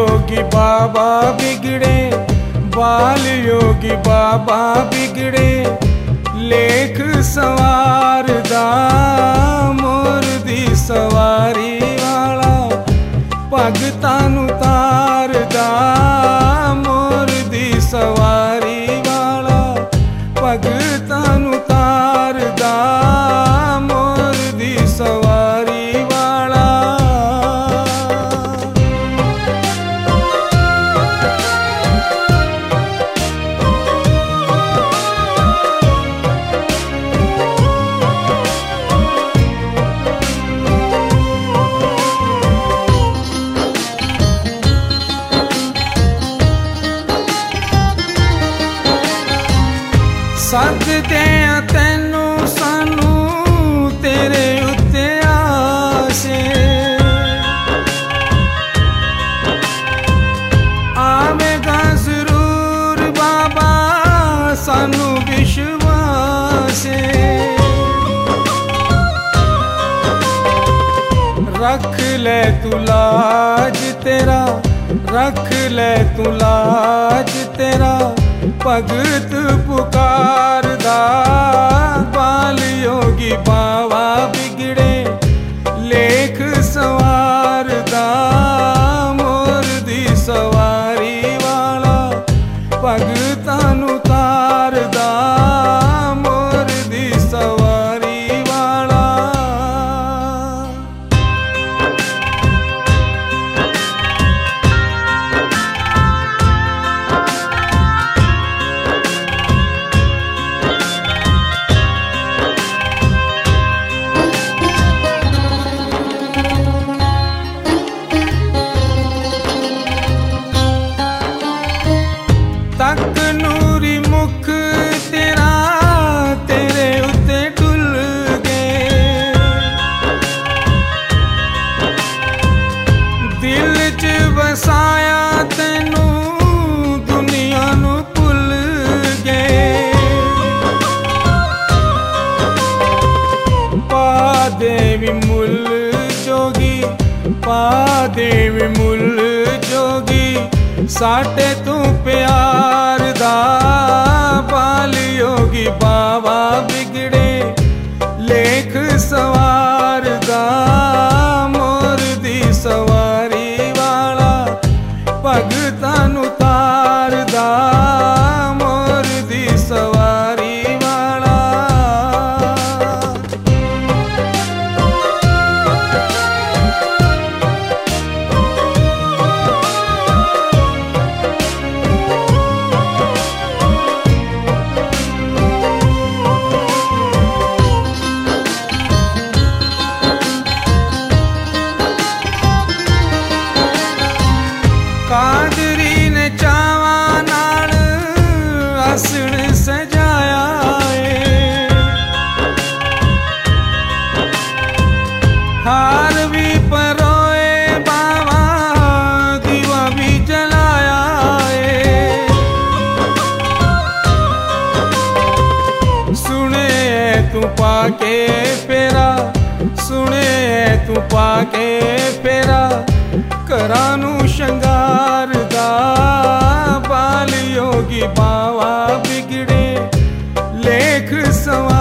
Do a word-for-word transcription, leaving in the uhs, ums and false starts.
योगी बाबा बिगड़े, बाल योगी बाबा बिगड़े, लेख सवारदा मोर दी सवारी वाला, भगतां नूं तारदा मोर दी सवारी वाला, भगतां नूं तारदा मोर दी सवारी वाला। सददे तैनू सानू तेरे उत्ते आसे, आवेगा जरूर बाबा सानू विश्वासे, रख ले तू लाज तेरा, रख ले तू लाज तेरा, भगत पुकारदा बाल योगी बाबा बिगड़े, लेख सवारदा मोर दी सवारी वाला, भगतां नूं तारदा मोर दी सवारी वाला। तक नूरी मुख तेरा तेरे उत्ते डुल गए, दिल च वसाया तैनू दुनिया नू भुल गए, पा देवी मुल जोगी, पा देवी मुल जोगी, साडे तू प्यार दा बाल योगी बाबा बिगड़े, लेख सवारदा मोर दी सवारी वाला, भगतां नूं तारदा मोर दी सवारी वाला। कादरी ने चावा नाल आसण सजाया है, हार भी परोए बाबा दीवा भी जलाया है, सुने तू पाके फेरा, सुने तू पाके फेरा, करानू शंगारदा बाल योगी बाबा बिगड़े, लेख सवा